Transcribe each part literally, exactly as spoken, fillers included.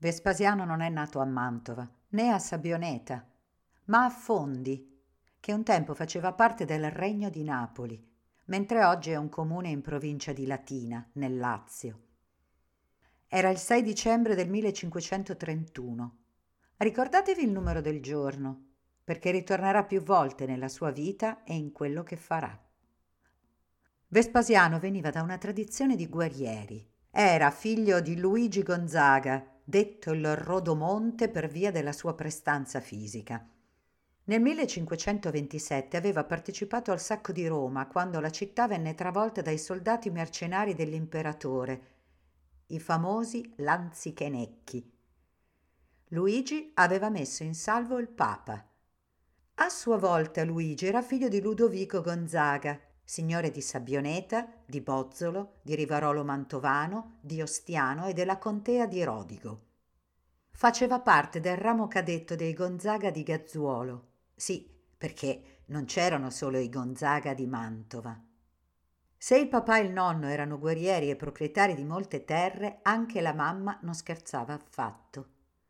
Vespasiano non è nato a Mantova, né a Sabioneta, ma a Fondi, che un tempo faceva parte del Regno di Napoli, mentre oggi è un comune in provincia di Latina, nel Lazio. Era il sei dicembre del millecinquecentotrentuno. Ricordatevi il numero del giorno, perché ritornerà più volte nella sua vita e in quello che farà. Vespasiano veniva da una tradizione di guerrieri. Era figlio di Luigi Gonzaga, detto il Rodomonte per via della sua prestanza fisica. Nel millecinquecentoventisette aveva partecipato al sacco di Roma quando la città venne travolta dai soldati mercenari dell'imperatore, i famosi Lanzichenecchi. Luigi aveva messo in salvo il Papa. A sua volta Luigi era figlio di Ludovico Gonzaga, signore di Sabioneta, di Bozzolo, di Rivarolo Mantovano, di Ostiano e della contea di Rodigo. Faceva parte del ramo cadetto dei Gonzaga di Gazzuolo. Sì, perché non c'erano solo i Gonzaga di Mantova. Se il papà e il nonno erano guerrieri e proprietari di molte terre, anche la mamma non scherzava affatto.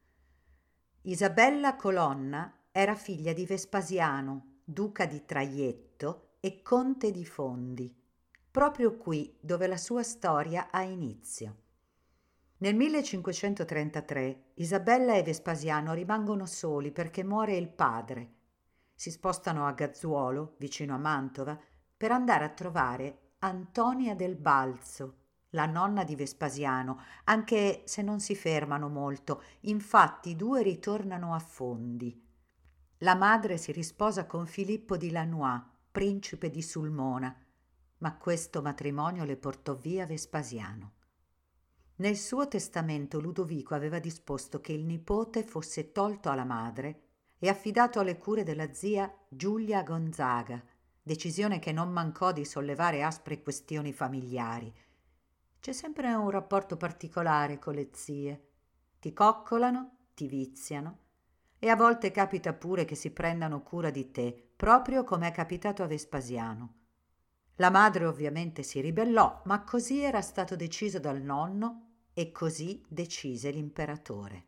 Isabella Colonna era figlia di Vespasiano, duca di Traietto e conte di Fondi, proprio qui dove la sua storia ha inizio. Nel millecinquecentotrentatré Isabella e Vespasiano rimangono soli perché muore il padre. Si spostano a Gazzuolo, vicino a Mantova, per andare a trovare Antonia del Balzo, la nonna di Vespasiano, anche se non si fermano molto, infatti i due ritornano a Fondi. La madre si risposa con Filippo di Lanois, principe di Sulmona, ma questo matrimonio le portò via Vespasiano. Nel suo testamento Ludovico aveva disposto che il nipote fosse tolto alla madre e affidato alle cure della zia Giulia Gonzaga, decisione che non mancò di sollevare aspre questioni familiari. C'è sempre un rapporto particolare con le zie. Ti coccolano, ti viziano e a volte capita pure che si prendano cura di te, proprio come è capitato a Vespasiano. La madre ovviamente si ribellò, ma così era stato deciso dal nonno e così decise l'imperatore.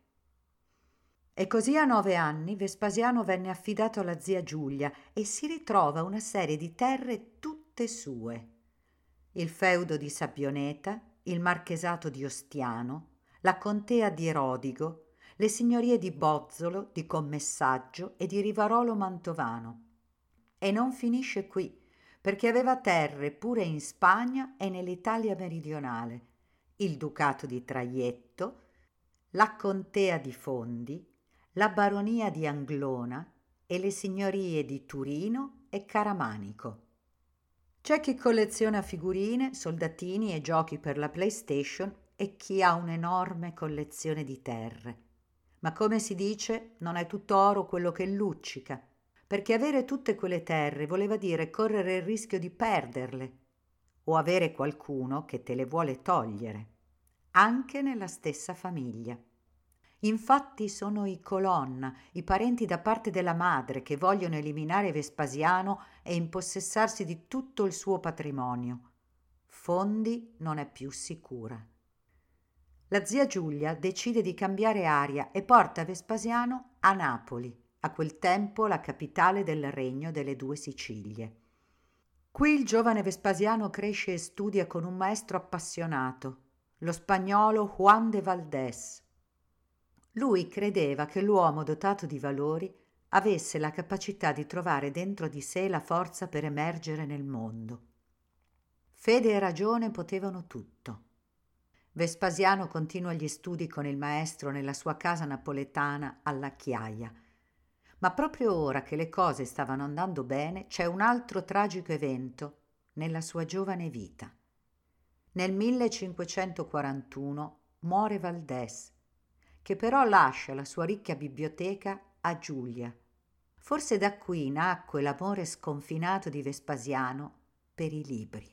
E così a nove anni Vespasiano venne affidato alla zia Giulia e si ritrova una serie di terre tutte sue. Il feudo di Sabioneta, il marchesato di Ostiano, la contea di Rodigo, le signorie di Bozzolo, di Commessaggio e di Rivarolo Mantovano. E non finisce qui, perché aveva terre pure in Spagna e nell'Italia meridionale, il ducato di Traietto, la contea di Fondi, la baronia di Anglona e le signorie di Turino e Caramanico. C'è chi colleziona figurine, soldatini e giochi per la PlayStation e chi ha un'enorme collezione di terre. Ma come si dice, non è tutto oro quello che luccica, perché avere tutte quelle terre voleva dire correre il rischio di perderle o avere qualcuno che te le vuole togliere, anche nella stessa famiglia. Infatti sono i Colonna, i parenti da parte della madre, che vogliono eliminare Vespasiano e impossessarsi di tutto il suo patrimonio. Fondi non è più sicura. La zia Giulia decide di cambiare aria e porta Vespasiano a Napoli, a quel tempo la capitale del regno delle due Sicilie. Qui il giovane Vespasiano cresce e studia con un maestro appassionato, lo spagnolo Juan de Valdés. Lui credeva che l'uomo dotato di valori avesse la capacità di trovare dentro di sé la forza per emergere nel mondo. Fede e ragione potevano tutto. Vespasiano continua gli studi con il maestro nella sua casa napoletana alla Chiaia. Ma proprio ora che le cose stavano andando bene, c'è un altro tragico evento nella sua giovane vita. Nel millecinquecentoquarantuno muore Valdés, che però lascia la sua ricca biblioteca a Giulia. Forse da qui nacque l'amore sconfinato di Vespasiano per i libri.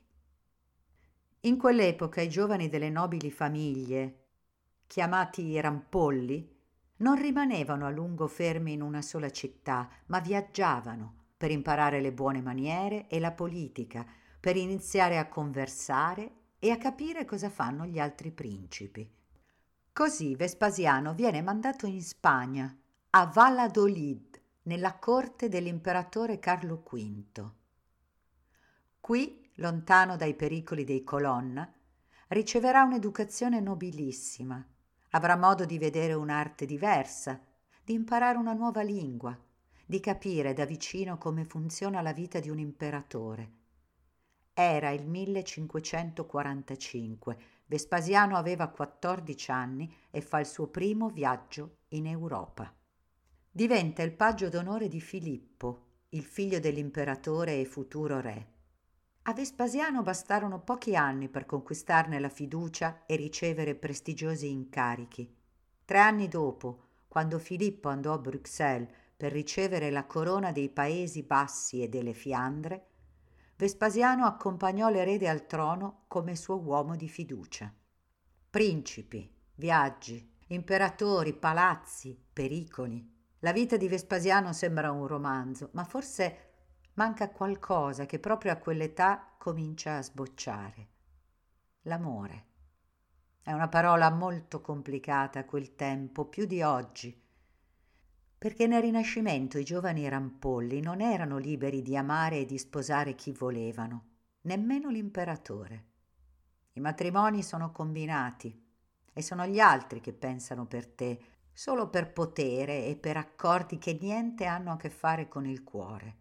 In quell'epoca i giovani delle nobili famiglie, chiamati rampolli, non rimanevano a lungo fermi in una sola città, ma viaggiavano per imparare le buone maniere e la politica, per iniziare a conversare e a capire cosa fanno gli altri principi. Così Vespasiano viene mandato in Spagna, a Valladolid, nella corte dell'imperatore Carlo quinto. Qui, lontano dai pericoli dei Colonna, riceverà un'educazione nobilissima, avrà modo di vedere un'arte diversa, di imparare una nuova lingua, di capire da vicino come funziona la vita di un imperatore. Era il millecinquecentoquarantacinque, Vespasiano aveva quattordici anni e fa il suo primo viaggio in Europa. Diventa il paggio d'onore di Filippo, il figlio dell'imperatore e futuro re. A Vespasiano bastarono pochi anni per conquistarne la fiducia e ricevere prestigiosi incarichi. Tre anni dopo, quando Filippo andò a Bruxelles per ricevere la corona dei Paesi Bassi e delle Fiandre, Vespasiano accompagnò l'erede al trono come suo uomo di fiducia. Principi, viaggi, imperatori, palazzi, pericoli. La vita di Vespasiano sembra un romanzo, ma forse manca qualcosa che proprio a quell'età comincia a sbocciare. L'amore. È una parola molto complicata a quel tempo, più di oggi, perché nel Rinascimento i giovani rampolli non erano liberi di amare e di sposare chi volevano, nemmeno l'imperatore. I matrimoni sono combinati e sono gli altri che pensano per te, solo per potere e per accordi che niente hanno a che fare con il cuore.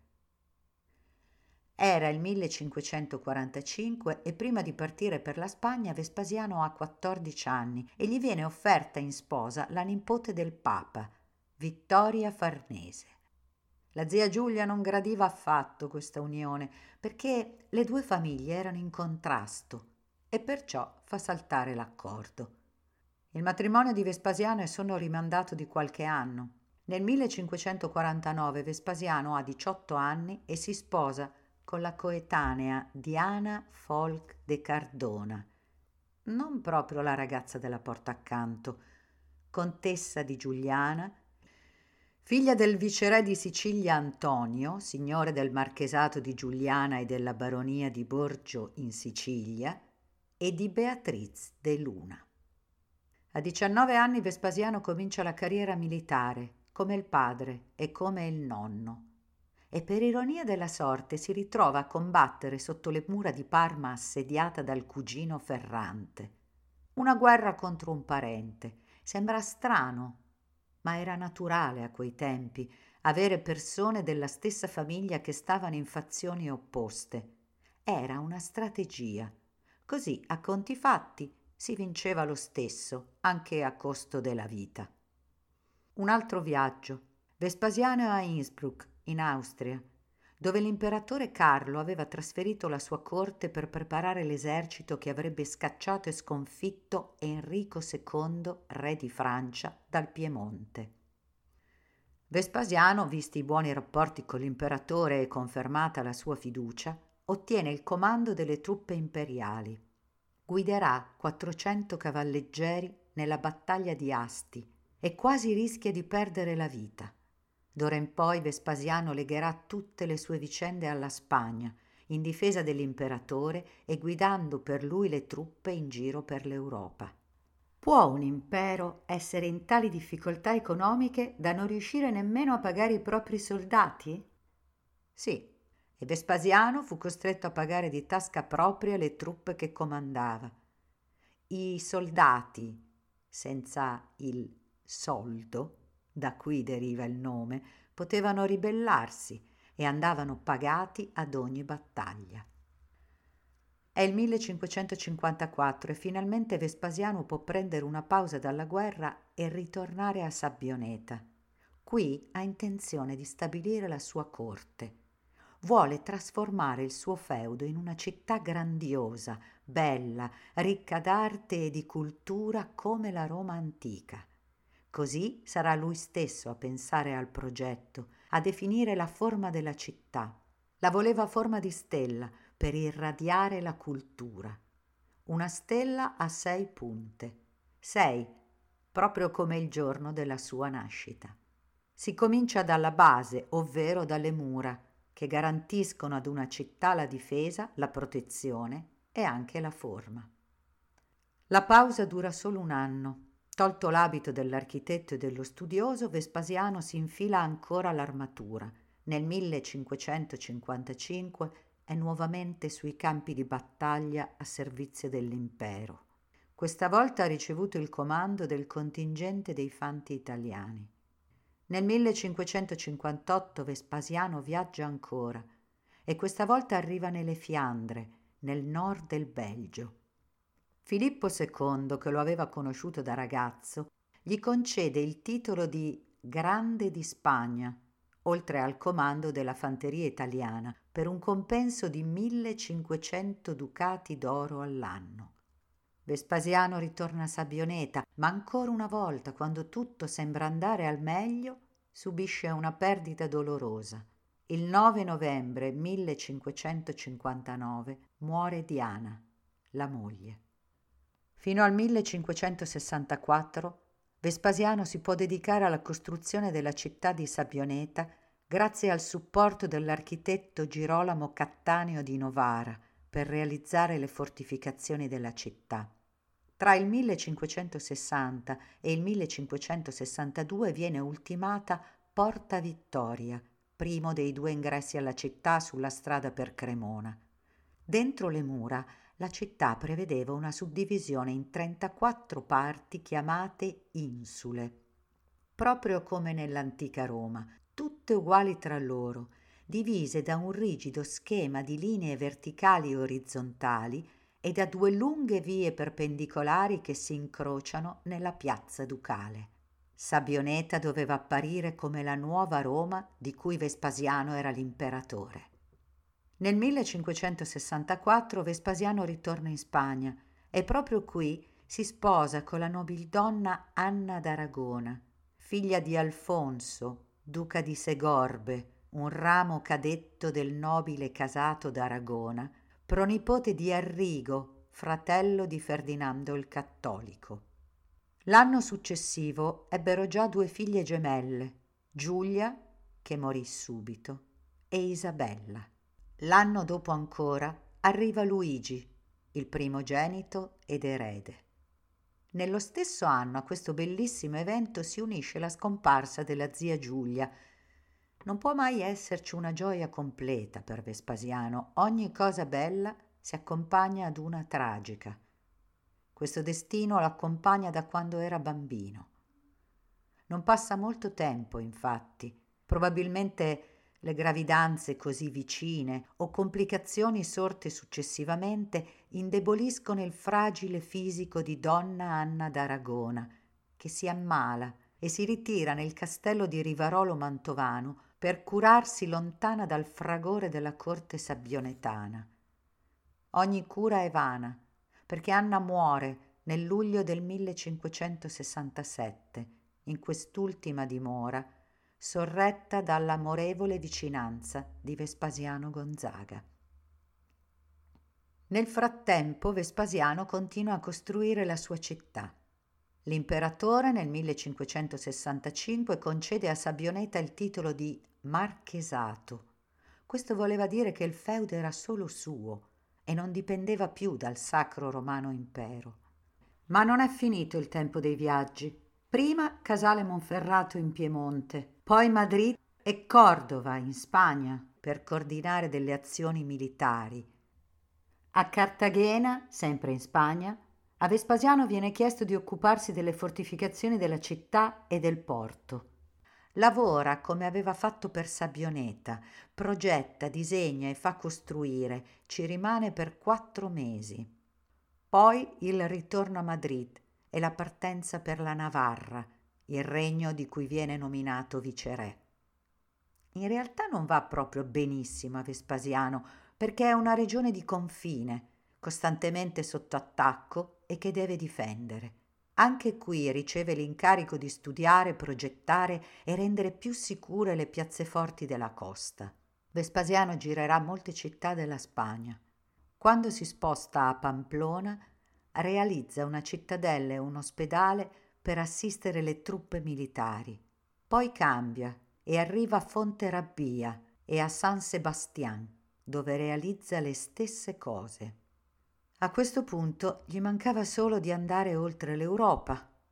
Era il millecinquecentoquarantacinque e prima di partire per la Spagna Vespasiano ha quattordici anni e gli viene offerta in sposa la nipote del Papa, Vittoria Farnese. La zia Giulia non gradiva affatto questa unione perché le due famiglie erano in contrasto e perciò fa saltare l'accordo. Il matrimonio di Vespasiano è solo rimandato di qualche anno. Nel millecinquecentoquarantanove Vespasiano ha diciotto anni e si sposa con la coetanea Diana Folk de Cardona, non proprio la ragazza della porta accanto, contessa di Giuliana, figlia del viceré di Sicilia Antonio, signore del marchesato di Giuliana e della baronia di Borgio in Sicilia, e di Beatriz de Luna. A diciannove anni Vespasiano comincia la carriera militare, come il padre e come il nonno, e per ironia della sorte si ritrova a combattere sotto le mura di Parma assediata dal cugino Ferrante. Una guerra contro un parente. Sembra strano, ma era naturale a quei tempi avere persone della stessa famiglia che stavano in fazioni opposte. Era una strategia. Così, a conti fatti, si vinceva lo stesso, anche a costo della vita. Un altro viaggio. Vespasiano a Innsbruck, in Austria, dove l'imperatore Carlo aveva trasferito la sua corte per preparare l'esercito che avrebbe scacciato e sconfitto Enrico secondo, re di Francia, dal Piemonte. Vespasiano, visti i buoni rapporti con l'imperatore e confermata la sua fiducia, ottiene il comando delle truppe imperiali. Guiderà quattrocento cavalleggeri nella battaglia di Asti e quasi rischia di perdere la vita. D'ora in poi Vespasiano legherà tutte le sue vicende alla Spagna, in difesa dell'imperatore e guidando per lui le truppe in giro per l'Europa. Può un impero essere in tali difficoltà economiche da non riuscire nemmeno a pagare i propri soldati? Sì, e Vespasiano fu costretto a pagare di tasca propria le truppe che comandava. I soldati, senza il soldo, da cui deriva il nome, potevano ribellarsi e andavano pagati ad ogni battaglia. È il millecinquecentocinquantaquattro e finalmente Vespasiano può prendere una pausa dalla guerra e ritornare a Sabbioneta. Qui ha intenzione di stabilire la sua corte. Vuole trasformare il suo feudo in una città grandiosa, bella, ricca d'arte e di cultura come la Roma antica. Così sarà lui stesso a pensare al progetto, a definire la forma della città. La voleva a forma di stella per irradiare la cultura. Una stella a sei punte, sei, proprio come il giorno della sua nascita. Si comincia dalla base, ovvero dalle mura, che garantiscono ad una città la difesa, la protezione e anche la forma. La pausa dura solo un anno. Tolto l'abito dell'architetto e dello studioso, Vespasiano si infila ancora l'armatura. Nel millecinquecentocinquantacinque è nuovamente sui campi di battaglia a servizio dell'impero. Questa volta ha ricevuto il comando del contingente dei fanti italiani. Nel millecinquecentocinquantotto Vespasiano viaggia ancora e questa volta arriva nelle Fiandre, nel nord del Belgio. Filippo secondo, che lo aveva conosciuto da ragazzo, gli concede il titolo di Grande di Spagna, oltre al comando della fanteria italiana, per un compenso di millecinquecento ducati d'oro all'anno. Vespasiano ritorna a Sabioneta, ma ancora una volta, quando tutto sembra andare al meglio, subisce una perdita dolorosa. Il nove novembre millecinquecentocinquantanove muore Diana, la moglie. Fino al millecinquecentosessantaquattro Vespasiano si può dedicare alla costruzione della città di Sabioneta grazie al supporto dell'architetto Girolamo Cattaneo di Novara per realizzare le fortificazioni della città. Tra il millecinquecentosessanta e il millecinquecentosessantadue viene ultimata Porta Vittoria, primo dei due ingressi alla città sulla strada per Cremona. Dentro le mura la città prevedeva una suddivisione in trentaquattro parti chiamate insule, proprio come nell'antica Roma, tutte uguali tra loro, divise da un rigido schema di linee verticali e orizzontali e da due lunghe vie perpendicolari che si incrociano nella piazza ducale. Sabioneta doveva apparire come la nuova Roma di cui Vespasiano era l'imperatore. Nel millecinquecentosessantaquattro Vespasiano ritorna in Spagna e proprio qui si sposa con la nobildonna Anna d'Aragona, figlia di Alfonso, duca di Segorbe, un ramo cadetto del nobile casato d'Aragona, pronipote di Arrigo, fratello di Ferdinando il Cattolico. L'anno successivo ebbero già due figlie gemelle, Giulia, che morì subito, e Isabella. L'anno dopo ancora arriva Luigi, il primogenito ed erede. Nello stesso anno a questo bellissimo evento si unisce la scomparsa della zia Giulia. Non può mai esserci una gioia completa per Vespasiano, ogni cosa bella si accompagna ad una tragica. Questo destino lo accompagna da quando era bambino. Non passa molto tempo, infatti, probabilmente le gravidanze così vicine o complicazioni sorte successivamente indeboliscono il fragile fisico di donna Anna d'Aragona, che si ammala e si ritira nel castello di Rivarolo Mantovano per curarsi lontana dal fragore della corte sabionetana. Ogni cura è vana, perché Anna muore nel luglio del millecinquecentosessantasette, in quest'ultima dimora, sorretta dall'amorevole vicinanza di Vespasiano Gonzaga. Nel frattempo Vespasiano continua a costruire la sua città. L'imperatore nel millecinquecentosessantacinque concede a Sabioneta il titolo di marchesato. Questo voleva dire che il feudo era solo suo e non dipendeva più dal Sacro Romano Impero. Ma non è finito il tempo dei viaggi. Prima Casale Monferrato in Piemonte, poi Madrid e Cordova in Spagna per coordinare delle azioni militari. A Cartagena, sempre in Spagna, a Vespasiano viene chiesto di occuparsi delle fortificazioni della città e del porto. Lavora come aveva fatto per Sabioneta, progetta, disegna e fa costruire, ci rimane per quattro mesi. Poi il ritorno a Madrid e la partenza per la Navarra, il regno di cui viene nominato viceré. In realtà non va proprio benissimo a Vespasiano, perché è una regione di confine, costantemente sotto attacco e che deve difendere. Anche qui riceve l'incarico di studiare, progettare e rendere più sicure le piazzeforti della costa. Vespasiano girerà molte città della Spagna. Quando si sposta a Pamplona, realizza una cittadella e un ospedale per assistere le truppe militari. Poi cambia e arriva a Fonterabbia e a San Sebastián, dove realizza le stesse cose. A questo punto gli mancava solo di andare oltre l'Europa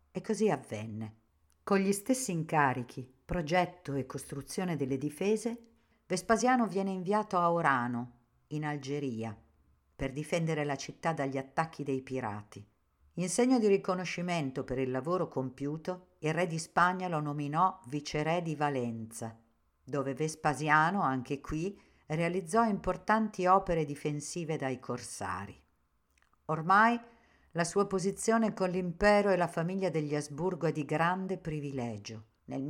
E così avvenne. Con gli stessi incarichi, progetto e costruzione delle difese, Vespasiano viene inviato a Orano, in Algeria, per difendere la città dagli attacchi dei pirati. In segno di riconoscimento per il lavoro compiuto, il re di Spagna lo nominò viceré di Valenza, dove Vespasiano, anche qui, realizzò importanti opere difensive dai corsari. Ormai la sua posizione con l'impero e la famiglia degli Asburgo è di grande privilegio. Nel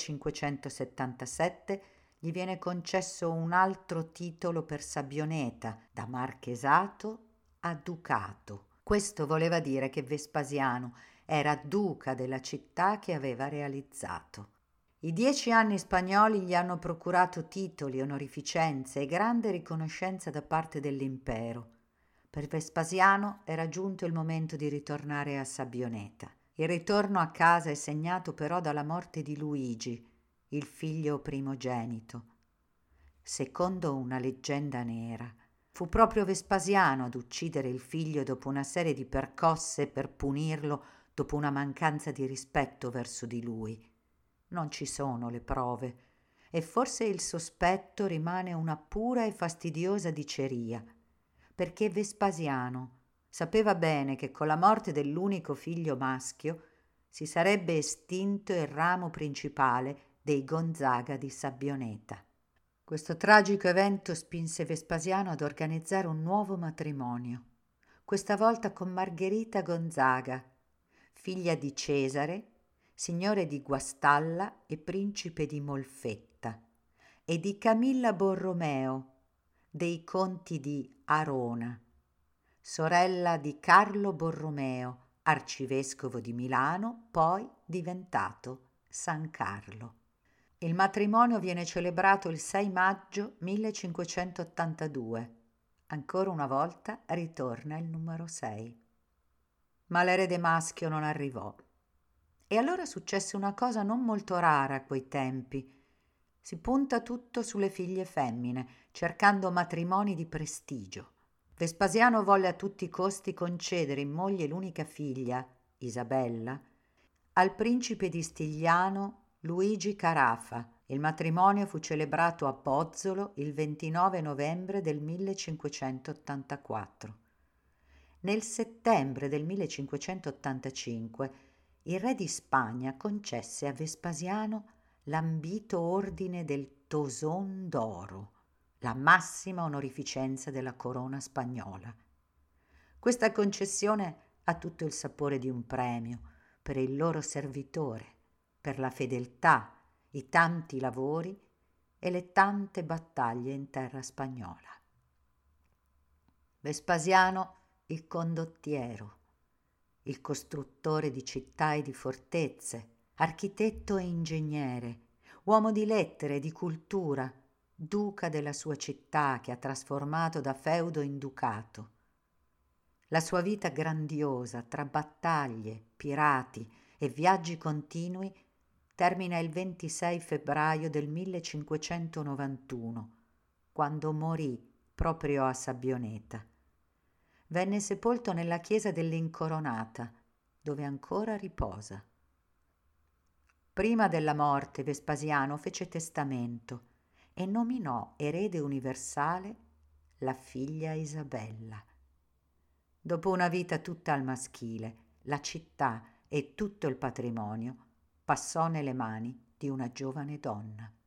millecinquecentosettantasette gli viene concesso un altro titolo per Sabbioneta, da marchesato a ducato. Questo voleva dire che Vespasiano era duca della città che aveva realizzato. I dieci anni spagnoli gli hanno procurato titoli, onorificenze e grande riconoscenza da parte dell'impero. Per Vespasiano era giunto il momento di ritornare a Sabbioneta. Il ritorno a casa è segnato però dalla morte di Luigi, il figlio primogenito. Secondo una leggenda nera, fu proprio Vespasiano ad uccidere il figlio dopo una serie di percosse per punirlo dopo una mancanza di rispetto verso di lui. Non ci sono le prove e forse il sospetto rimane una pura e fastidiosa diceria, perché Vespasiano sapeva bene che con la morte dell'unico figlio maschio si sarebbe estinto il ramo principale dei Gonzaga di Sabbioneta. Questo tragico evento spinse Vespasiano ad organizzare un nuovo matrimonio, questa volta con Margherita Gonzaga, figlia di Cesare, signore di Guastalla e principe di Molfetta, e di Camilla Borromeo, dei conti di Arona, sorella di Carlo Borromeo, arcivescovo di Milano, poi diventato San Carlo. Il matrimonio viene celebrato il sei maggio millecinquecentottantadue. Ancora una volta ritorna il numero sei. Ma l'erede maschio non arrivò. E allora successe una cosa non molto rara a quei tempi. Si punta tutto sulle figlie femmine, cercando matrimoni di prestigio. Vespasiano volle a tutti i costi concedere in moglie l'unica figlia, Isabella, al principe di Stigliano Luigi Carafa. Il matrimonio fu celebrato a Pozzolo il ventinove novembre del millecinquecentottantaquattro. Nel settembre del millecinquecentottantacinque il re di Spagna concesse a Vespasiano l'ambito ordine del Toson d'Oro, la massima onorificenza della corona spagnola. Questa concessione ha tutto il sapore di un premio per il loro servitore, per la fedeltà, i tanti lavori e le tante battaglie in terra spagnola. Vespasiano, il condottiero, il costruttore di città e di fortezze, architetto e ingegnere, uomo di lettere e di cultura, duca della sua città che ha trasformato da feudo in ducato. La sua vita grandiosa tra battaglie, pirati e viaggi continui termina il ventisei febbraio del millecinquecentonovantuno, quando morì proprio a Sabbioneta. Venne sepolto nella chiesa dell'Incoronata, dove ancora riposa. Prima della morte Vespasiano fece testamento e nominò erede universale la figlia Isabella. Dopo una vita tutta al maschile, la città e tutto il patrimonio passò nelle mani di una giovane donna.